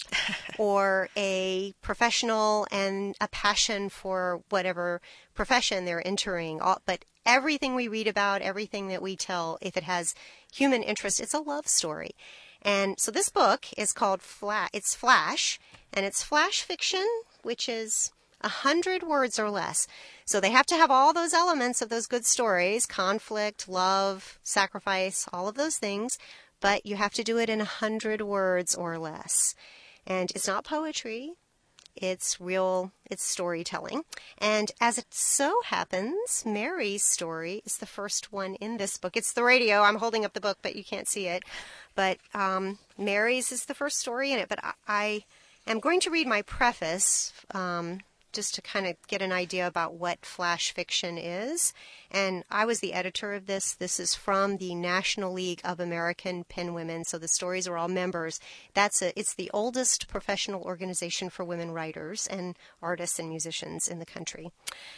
S2: or a professional and a passion for whatever profession they're entering. All, but everything we read about, everything that we tell, if it has human interest, it's a love story. And so this book is called Flash. It's Flash, and it's flash fiction, which is a hundred words or less. So they have to have all those elements of those good stories, conflict, love, sacrifice, all of those things, but you have to do it in a hundred words or less. And it's not poetry. It's real, it's storytelling. And as it so happens, Mary's story is the first one in this book. It's the radio. I'm holding up the book, but you can't see it. But um, Mary's is the first story in it. But I, I am going to read my preface um, just to kind of get an idea about what flash fiction is. And I was the editor of this. This is from the National League of American Penwomen. So the stories are all members. That's a, it's the oldest professional organization for women writers and artists and musicians in the country.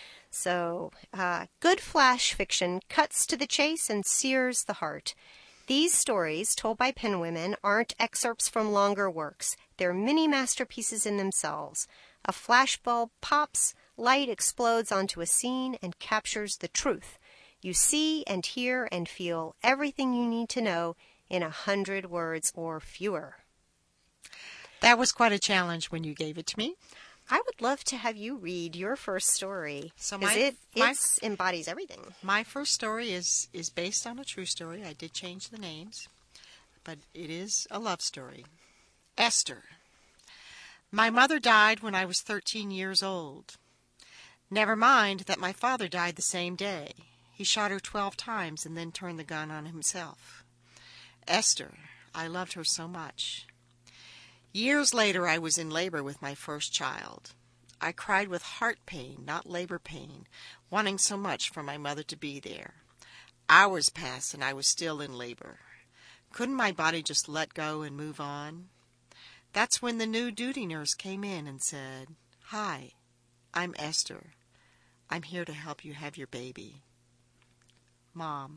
S2: So uh, good flash fiction cuts to the chase and sears the heart. These stories, told by penwomen, aren't excerpts from longer works. They're mini masterpieces in themselves. A flashbulb pops, light explodes onto a scene and captures the truth. You see and hear and feel everything you need to know in a hundred words or fewer.
S1: That was quite a challenge when you gave it to me.
S2: I would love to have you read your first story.
S1: So
S2: 'cause
S1: my-
S2: it
S1: my-
S2: it's embodies everything.
S1: My first story is, is based on a true story. I did change the names, but it is a love story. Esther. My mother died when I was thirteen years old. Never mind that my father died the same day. He shot her twelve times and then turned the gun on himself. Esther, I loved her so much. Years later, I was in labor with my first child. I cried with heart pain, not labor pain, wanting so much for my mother to be there. Hours passed and I was still in labor. Couldn't my body just let go and move on? That's when the new duty nurse came in and said, "Hi, I'm Esther. I'm here to help you have your baby." Mom.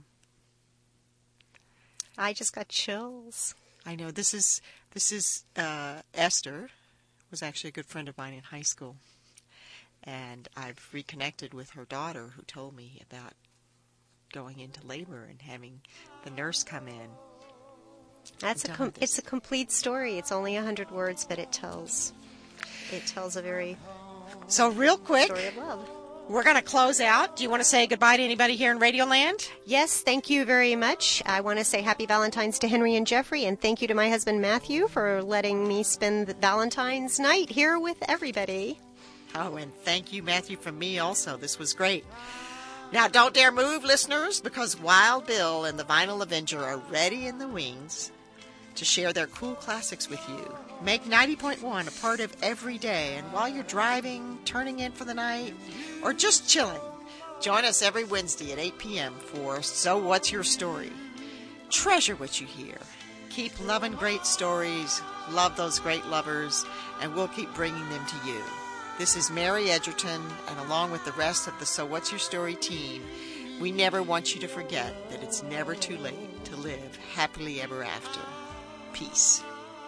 S2: I just got chills.
S1: I know this is this is uh, Esther was actually a good friend of mine in high school, and I've reconnected with her daughter, who told me about going into labor and having the nurse come in.
S2: That's a com- it's a complete story. It's only a hundred words, but it tells it tells a very
S1: So real quick,
S2: story of love.
S1: we're going to close out. Do you want to say goodbye to anybody here in Radioland?
S2: Yes, thank you very much. I want to say happy Valentine's to Henry and Jeffrey, and thank you to my husband Matthew for letting me spend the Valentine's night here with everybody.
S1: Oh, and thank you, Matthew, from me also. This was great. Now, don't dare move, listeners, because Wild Bill and the Vinyl Avenger are ready in the wings to share their cool classics with you. Make ninety point one a part of every day, and while you're driving, turning in for the night, or just chilling, join us every Wednesday at eight p.m. for So What's Your Story? Treasure what you hear. Keep loving great stories, love those great lovers, and we'll keep bringing them to you. This is Mary Edgerton, and along with the rest of the So What's Your Story team, we never want you to forget that it's never too late to live happily ever after. Peace.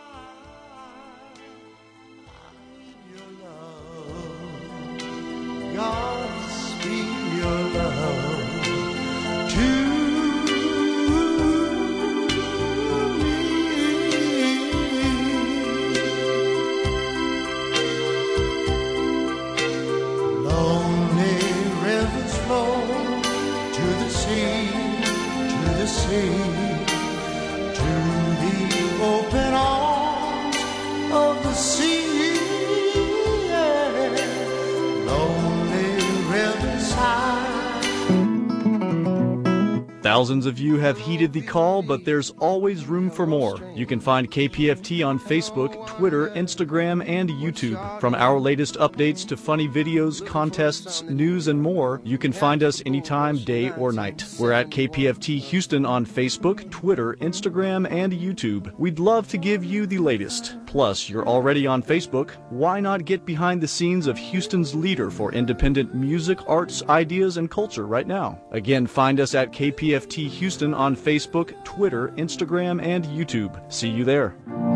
S6: God speed your love to me. Lonely rivers flow to the sea, to the sea, to the open arms of the sea.
S7: Thousands of you have heeded the call, but there's always room for more. You can find K P F T on Facebook, Twitter, Instagram, and YouTube. From our latest updates to funny videos, contests, news, and more, you can find us anytime, day or night. We're at K P F T Houston on Facebook, Twitter, Instagram, and YouTube. We'd love to give you the latest. Plus, you're already on Facebook. Why not get behind the scenes of Houston's leader for independent music, arts, ideas, and culture right now? Again, find us at K P F T Houston on Facebook, Twitter, Instagram, and YouTube. See you there.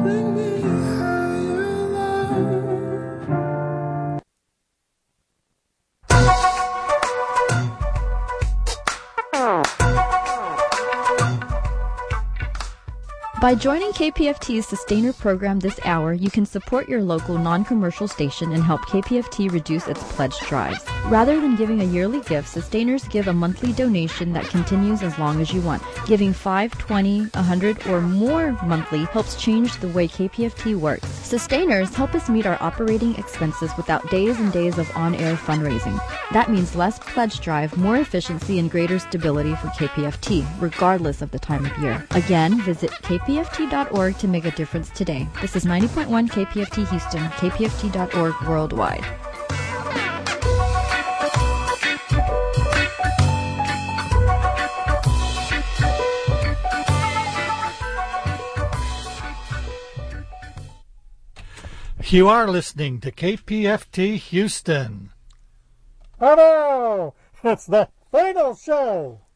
S8: By joining K P F T's Sustainer program this hour, you can support your local non-commercial station and help K P F T reduce its pledge drives. Rather than giving a yearly gift, Sustainers give a monthly donation that continues as long as you want. Giving five, twenty, one hundred, or more monthly helps change the way K P F T works. Sustainers help us meet our operating expenses without days and days of on-air fundraising. That means less pledge drive, more efficiency, and greater stability for K P F T, regardless of the time of year. Again, visit K P F T dot org to make a difference today. This is ninety point one K P F T Houston, K P F T dot org worldwide.
S6: You are listening to K P F T Houston. Hello! It's the Final Show!